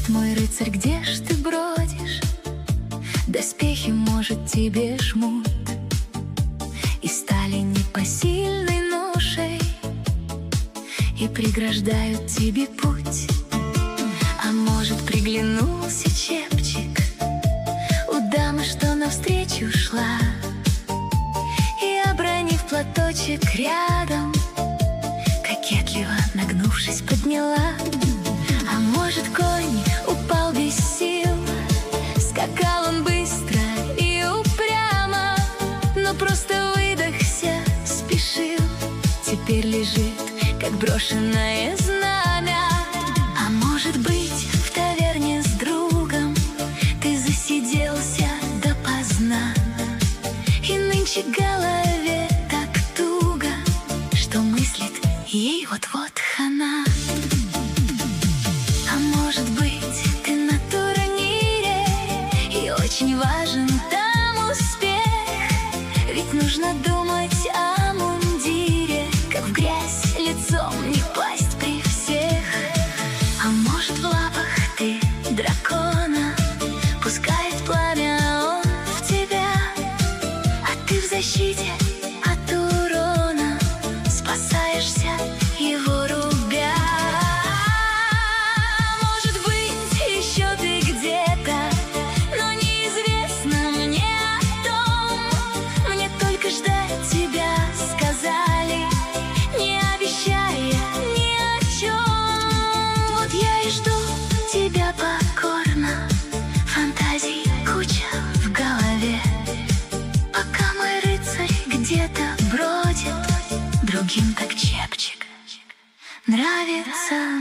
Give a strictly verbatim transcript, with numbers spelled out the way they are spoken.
мой рыцарь, где ж ты бродишь? Доспехи, может, тебе жмут и стали непосильной ношей, и преграждают тебе путь. А может, приглянулся чепчик у дамы, что навстречу шла, и, обронив платочек рядом, кокетливо нагнувшись, подняла. А может, конь упал без сил, скакал он быстро и упрямо, но просто выдохся, спешил, теперь лежит, как брошенное знамя. А может быть, в таверне с другом ты засиделся допоздна, и нынче голове так туго, что мыслит ей вот-вот хана. А может быть, ты на турнире, и очень важен там успех, ведь нужно думать о мундире, как в грязь лицом не пасть при всех. А может, в лапах ты дракона, пускает пламя он в тебя, а ты в защите от урона спасаешься, его рубя. Может быть, еще ты где-то, но неизвестно мне о том. Мне только ждать тебя сказали, не обещая ни о чем. Вот я и жду тебя покорно, фантазий куча в голове, пока мой рыцарь где-то бродит, другим так чепчик нравится.